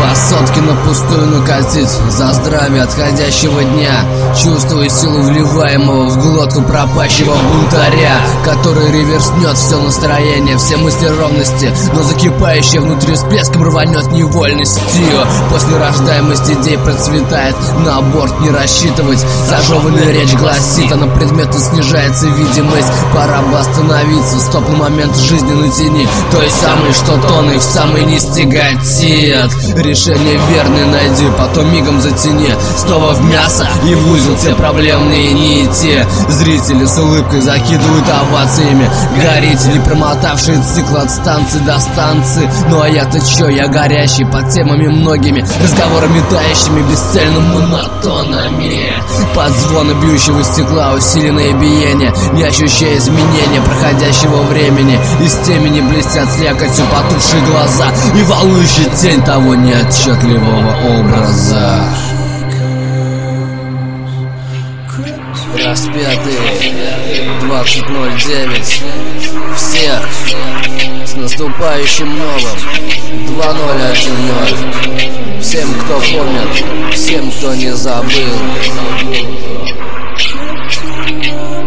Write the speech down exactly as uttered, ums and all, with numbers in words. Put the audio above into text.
По сотке на пустую накатить за здравие отходящего дня, чувствуя силу вливаемого в глотку пропащего бунтаря, который реверснет все настроение, все мысли ровности, но закипающее внутри всплеском рванет невольностью. После рождаемости идей процветает, на аборт не рассчитывать. Зажеванная речь гласит, а на предметы снижается видимость. Пора бы остановиться, стоп на момент жизни натяни, той самой, что тонет в самый низ тяготит. Решение верное найди, потом мигом затяни снова в мясо и в узел те проблемные нити. Зрители с улыбкой закидывают овациями, горите, не промотавшие цикл от станции до станции. Ну а я-то чё, я горящий под темами многими, разговорами тающими, бесцельными монотонами. Под звоны бьющего стекла усиленное биение, не ощущая изменения проходящего времени. Из темени блестят слякотью потухшие глаза и волнующая тень того неотчетливого образа. Распятые двадцать ноль девять. Всех с наступающим новым два ноль один ноль. Всем, кто помнит, всем, кто не забыл.